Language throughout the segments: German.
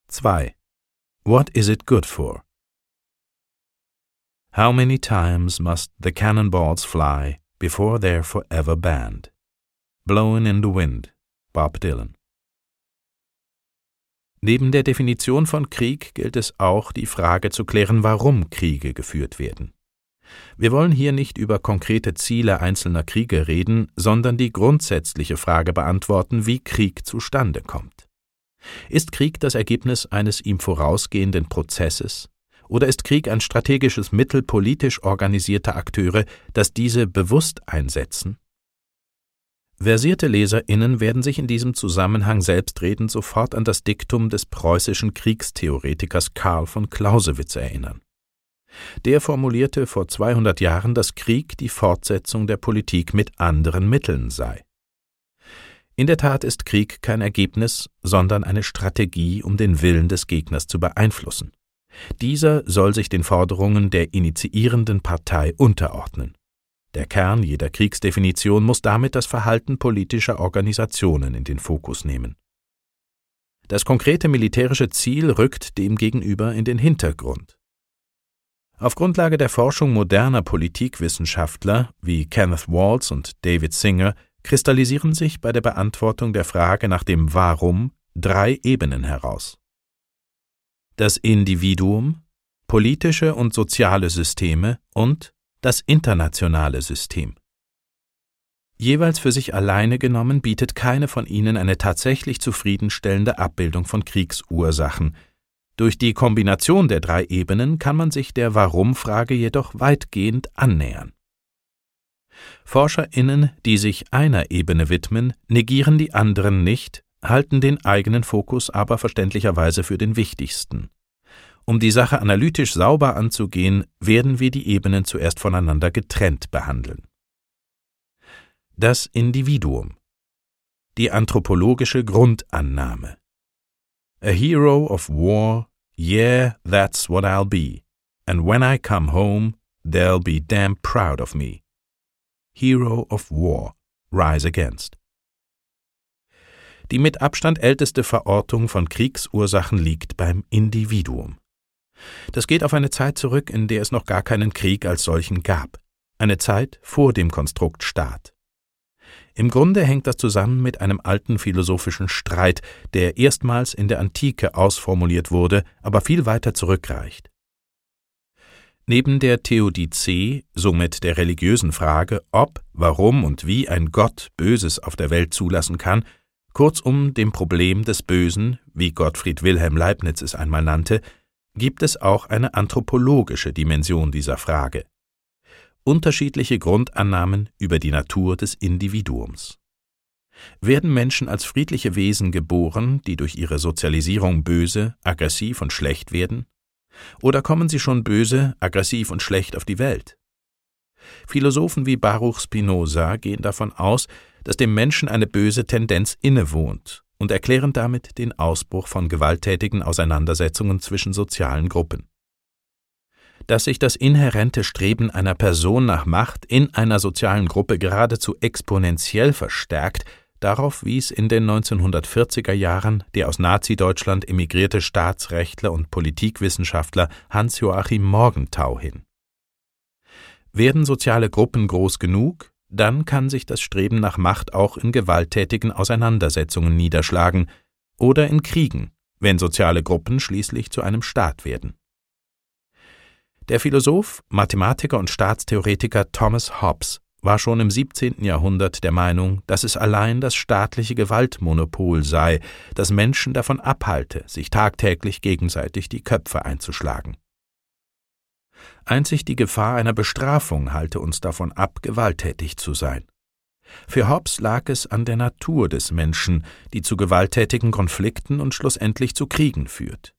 2. What is it good for? How many times must the cannonballs fly before they're forever banned? Blowin' in the Wind, Bob Dylan. Neben der Definition von Krieg gilt es auch, die Frage zu klären, warum Kriege geführt werden. Wir wollen hier nicht über konkrete Ziele einzelner Kriege reden, sondern die grundsätzliche Frage beantworten, wie Krieg zustande kommt. Ist Krieg das Ergebnis eines ihm vorausgehenden Prozesses? Oder ist Krieg ein strategisches Mittel politisch organisierter Akteure, das diese bewusst einsetzen? Versierte LeserInnen werden sich in diesem Zusammenhang selbstredend sofort an das Diktum des preußischen Kriegstheoretikers Karl von Clausewitz erinnern. Der formulierte vor 200 Jahren, dass Krieg die Fortsetzung der Politik mit anderen Mitteln sei. In der Tat ist Krieg kein Ergebnis, sondern eine Strategie, um den Willen des Gegners zu beeinflussen. Dieser soll sich den Forderungen der initiierenden Partei unterordnen. Der Kern jeder Kriegsdefinition muss damit das Verhalten politischer Organisationen in den Fokus nehmen. Das konkrete militärische Ziel rückt demgegenüber in den Hintergrund. Auf Grundlage der Forschung moderner Politikwissenschaftler wie Kenneth Waltz und David Singer kristallisieren sich bei der Beantwortung der Frage nach dem Warum 3 Ebenen heraus. Das Individuum, politische und soziale Systeme und das internationale System. Jeweils für sich alleine genommen bietet keine von ihnen eine tatsächlich zufriedenstellende Abbildung von Kriegsursachen. Durch die Kombination der 3 Ebenen kann man sich der Warum-Frage jedoch weitgehend annähern. ForscherInnen, die sich einer Ebene widmen, negieren die anderen nicht, halten den eigenen Fokus aber verständlicherweise für den wichtigsten. Um die Sache analytisch sauber anzugehen, werden wir die Ebenen zuerst voneinander getrennt behandeln. Das Individuum. Die anthropologische Grundannahme. A hero of war, yeah, that's what I'll be. And when I come home, they'll be damn proud of me. Hero of War, Rise Against. Die mit Abstand älteste Verortung von Kriegsursachen liegt beim Individuum. Das geht auf eine Zeit zurück, in der es noch gar keinen Krieg als solchen gab. Eine Zeit vor dem Konstrukt Staat. Im Grunde hängt das zusammen mit einem alten philosophischen Streit, der erstmals in der Antike ausformuliert wurde, aber viel weiter zurückreicht. Neben der Theodizee, somit der religiösen Frage, ob, warum und wie ein Gott Böses auf der Welt zulassen kann, kurzum dem Problem des Bösen, wie Gottfried Wilhelm Leibniz es einmal nannte, gibt es auch eine anthropologische Dimension dieser Frage. Unterschiedliche Grundannahmen über die Natur des Individuums. Werden Menschen als friedliche Wesen geboren, die durch ihre Sozialisierung böse, aggressiv und schlecht werden? Oder kommen sie schon böse, aggressiv und schlecht auf die Welt? Philosophen wie Baruch Spinoza gehen davon aus, dass dem Menschen eine böse Tendenz innewohnt und erklären damit den Ausbruch von gewalttätigen Auseinandersetzungen zwischen sozialen Gruppen. Dass sich das inhärente Streben einer Person nach Macht in einer sozialen Gruppe geradezu exponentiell verstärkt, darauf wies in den 1940er Jahren der aus Nazi-Deutschland emigrierte Staatsrechtler und Politikwissenschaftler Hans-Joachim Morgenthau hin. Werden soziale Gruppen groß genug, dann kann sich das Streben nach Macht auch in gewalttätigen Auseinandersetzungen niederschlagen oder in Kriegen, wenn soziale Gruppen schließlich zu einem Staat werden. Der Philosoph, Mathematiker und Staatstheoretiker Thomas Hobbes war schon im 17. Jahrhundert der Meinung, dass es allein das staatliche Gewaltmonopol sei, das Menschen davon abhalte, sich tagtäglich gegenseitig die Köpfe einzuschlagen. Einzig die Gefahr einer Bestrafung halte uns davon ab, gewalttätig zu sein. Für Hobbes lag es an der Natur des Menschen, die zu gewalttätigen Konflikten und schlussendlich zu Kriegen führt.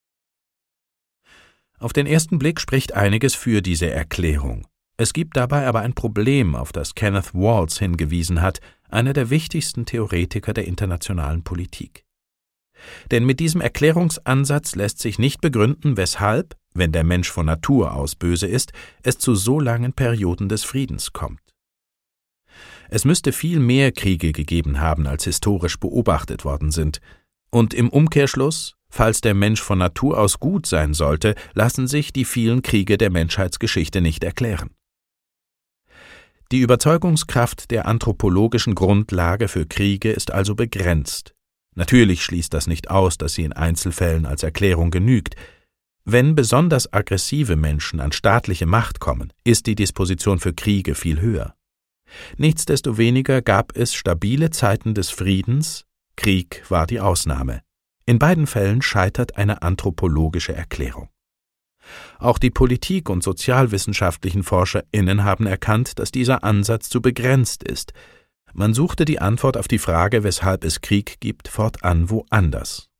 Auf den ersten Blick spricht einiges für diese Erklärung. Es gibt dabei aber ein Problem, auf das Kenneth Waltz hingewiesen hat, einer der wichtigsten Theoretiker der internationalen Politik. Denn mit diesem Erklärungsansatz lässt sich nicht begründen, weshalb, wenn der Mensch von Natur aus böse ist, es zu so langen Perioden des Friedens kommt. Es müsste viel mehr Kriege gegeben haben, als historisch beobachtet worden sind. Und im Umkehrschluss, Falls der Mensch von Natur aus gut sein sollte, lassen sich die vielen Kriege der Menschheitsgeschichte nicht erklären. Die Überzeugungskraft der anthropologischen Grundlage für Kriege ist also begrenzt. Natürlich schließt das nicht aus, dass sie in Einzelfällen als Erklärung genügt. Wenn besonders aggressive Menschen an staatliche Macht kommen, ist die Disposition für Kriege viel höher. Nichtsdestoweniger gab es stabile Zeiten des Friedens, Krieg war die Ausnahme. In beiden Fällen scheitert eine anthropologische Erklärung. Auch die Politik- und sozialwissenschaftlichen ForscherInnen haben erkannt, dass dieser Ansatz zu begrenzt ist. Man suchte die Antwort auf die Frage, weshalb es Krieg gibt, fortan woanders.